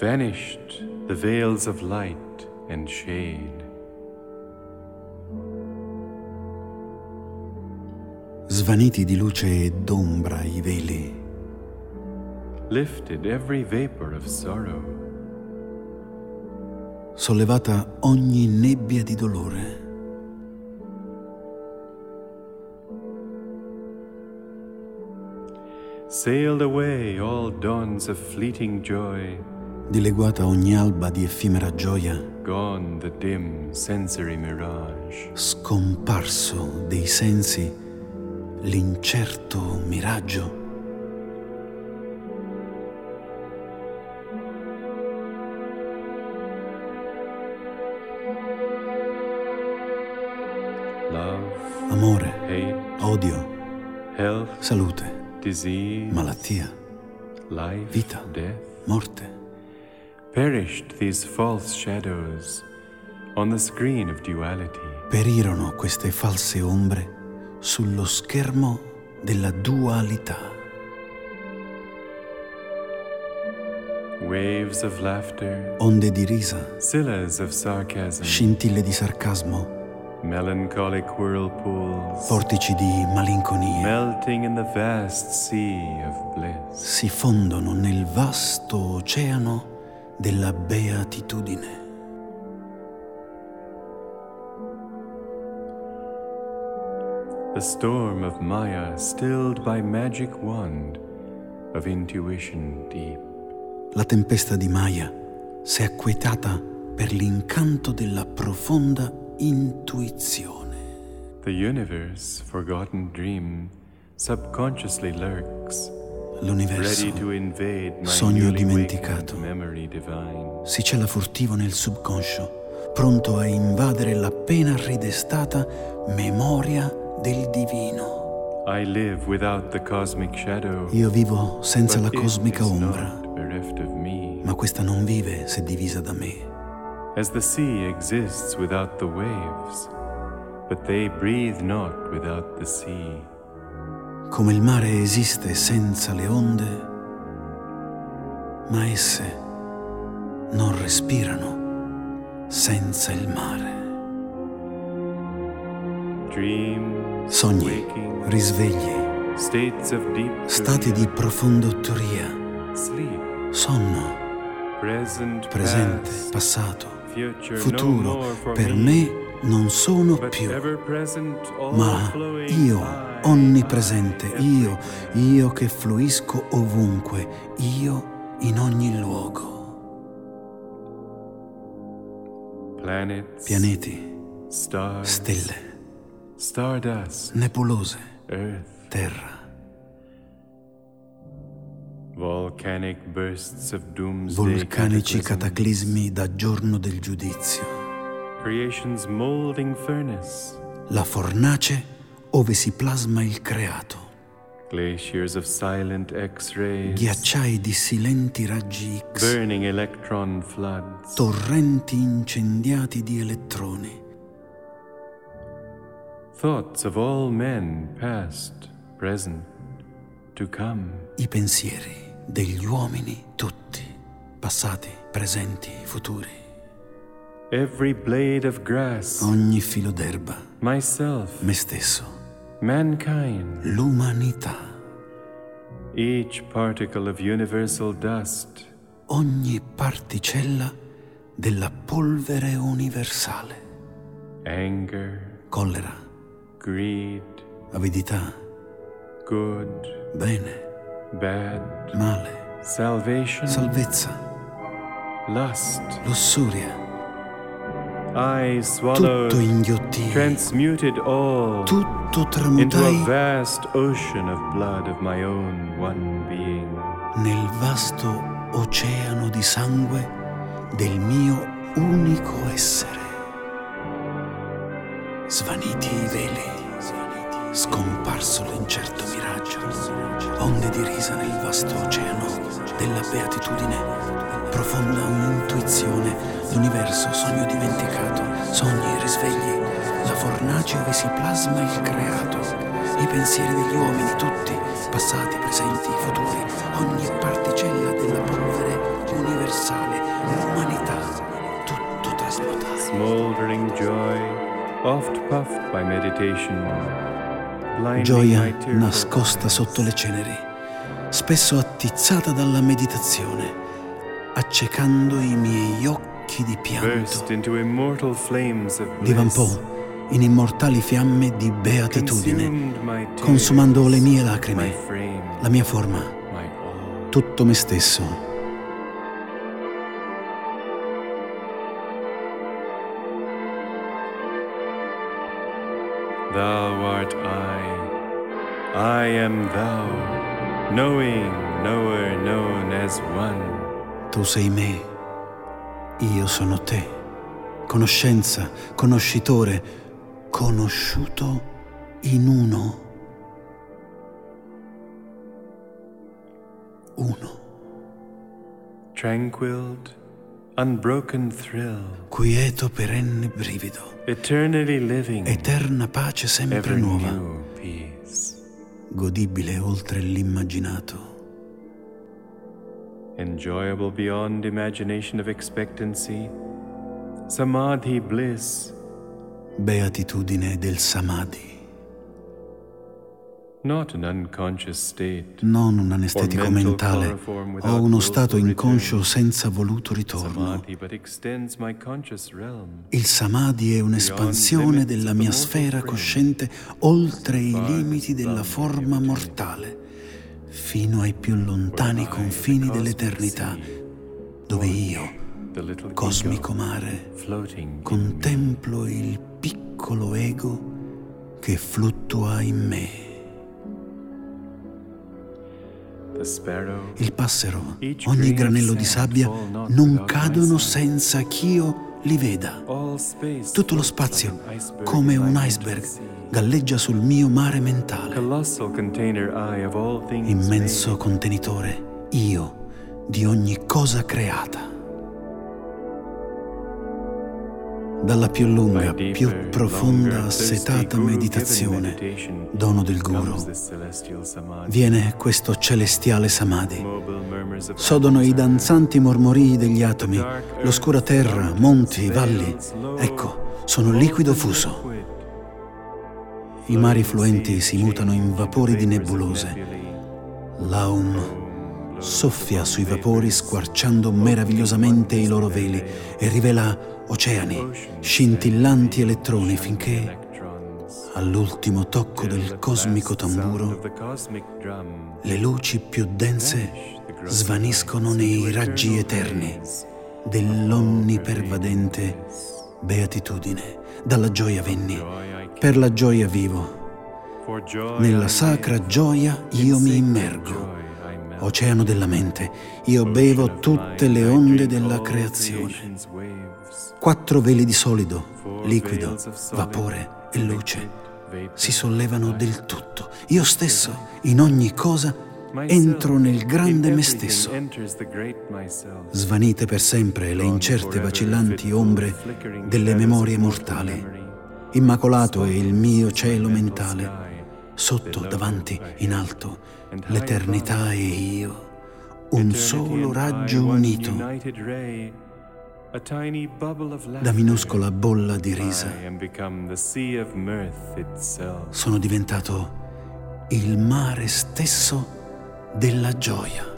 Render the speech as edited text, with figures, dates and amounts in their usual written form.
Vanished the veils of light and shade. Svaniti di luce e d'ombra i veli. Lifted every vapor of sorrow. Sollevata ogni nebbia di dolore. Sailed away all dawns of fleeting joy. Dileguata ogni alba di effimera gioia. Gone the dim sensory mirage. Scomparso dei sensi l'incerto miraggio. Love, amore, hate, odio, health, salute, disease, malattia, life, vita, death. morte. Perished these false shadows on the screen of duality. Perirono queste false ombre sullo schermo della dualità. Waves of laughter, Onde di risa, scylla's of sarcasm, scintille di sarcasmo, melancholic whirlpools, vortici di malinconia, melting in the vast sea of bliss. si fondono nel vasto oceano della beatitudine. The storm of Maya stilled by magic wand of intuition deep. La tempesta di Maya si è acquietata per l'incanto della profonda intuizione. The universe, forgotten dream, subconsciously lurks, L'universo, ready to invade my sogno newly dimenticato, wakened memory divine. si cela furtivo nel subconscio, pronto a invadere l'appena ridestata memoria del divino. I live without the cosmic shadow, Io vivo senza la but it cosmica is ombra, not bereft of me. ma questa non vive se divisa da me. As the sea exists without the waves, but they breathe not without the sea. Come il mare esiste senza le onde, ma esse non respirano senza il mare. Dreams, Sogni, waking, risvegli, states of deep stati di profondottoria, sleep, sonno, presente, presente, passato, future, futuro, no more for per me non sono but più, ever present, all ma flowing io, I, onnipresente, every io che fluisco ovunque, io in ogni luogo. planets, Pianeti, stars, stelle, stardust, nebulose, earth, terra, volcanic bursts of doomsday vulcanici cataclysms, cataclismi da giorno del giudizio, creation's molding furnace, la fornace ove si plasma il creato, glaciers of silent X-rays, ghiacciai di silenti raggi X, burning electron floods, torrenti incendiati di elettroni, thoughts of all men past, present, to come, i pensieri degli uomini tutti, passati, presenti, futuri, every blade of grass, ogni filo d'erba, myself, me stesso, mankind, l'umanità, each particle of universal dust, ogni particella della polvere universale, anger, collera, greed, avidità, good, bene, bad, male, salvation, salvezza, lust, lussuria, I tutto swallowed, inghiottì, transmuted all tutto into a tramutai vast ocean of blood of my own one being. nel vasto oceano di sangue del mio unico essere. Svaniti i veli, scomparso l'incerto miraggio, onde di risa nel vasto oceano della beatitudine, profonda intuizione, l'universo sogno dimenticato, sogni risvegli, la fornace ove si plasma il creato, i pensieri degli uomini tutti, passati, presenti, futuri, ogni particella della polvere universale, smoldering joy, oft puffed by meditation, blinding Gioia my tearful nascosta eyes. sotto le ceneri, spesso attizzata dalla meditazione, accecando i miei occhi di Burst pianto. into immortal flames of bliss, Divampò in immortali fiamme di beatitudine, consumed my tears, consumando le mie my lacrime, frame, la mia forma, my all. tutto me stesso. Thou art I am thou, knowing, knower, known as one. Tu sei me, io sono te, conoscenza, conoscitore, conosciuto in uno. Uno, Tranquilled, unbroken thrill, quieto perenne brivido, eternally living, eterna pace sempre ever nuova, new peace, godibile oltre l'immaginato, enjoyable beyond imagination of expectancy, samadhi bliss, beatitudine del samadhi, not an unconscious state, non un anestetico or mental mentale chloroform o without uno stato willful inconscio return. senza voluto ritorno. Samadhi but extends my conscious realm, Il samadhi è un'espansione della mia sfera cosciente oltre i limiti della forma mortale, fino ai più lontani confini dell'eternità, dove io, the little cosmico ego, mare, floating in me. contemplo il piccolo ego che fluttua in me. The sparrow, Il passero, ogni granello di sabbia non cadono senza ch'io li veda. all space Tutto lo floats spazio, like an iceberg come in my un mental iceberg, sea. galleggia sul mio mare mentale. Colossal container I of all things Immenso made. contenitore, io, di ogni cosa creata. Dalla più lunga, By deeper, più profonda, longer, thirsty, assetata guru-given meditazione, meditation dono del comes guru, this celestial samadhi. viene questo celestiale samadhi. Mobile murmurs of Sodono i atoms are danzanti mormorii degli atomi, l'oscura terra, monti, valli. Ecco, sono liquido fuso. liquid. I mari fluenti si mutano in vapori di nebulose. L'aum soffia sui vapori squarciando meravigliosamente i loro veli e rivela oceani, scintillanti elettroni finché, all'ultimo tocco del cosmico tamburo, le luci più dense svaniscono nei raggi eterni dell'onnipervadente beatitudine. Dalla gioia venni, per la gioia vivo. Nella sacra gioia io mi immergo. Oceano della mente, io bevo tutte le onde della creazione. 4 veli di solido, liquido, vapore e luce si sollevano del tutto. Io stesso, in ogni cosa, entro nel grande me stesso. Svanite per sempre le incerte vacillanti ombre delle memorie mortali. Immacolato è il mio cielo mentale. Sotto, davanti, in alto, l'eternità e io, un solo raggio unito, da minuscola bolla di risa. Sono diventato il mare stesso della gioia.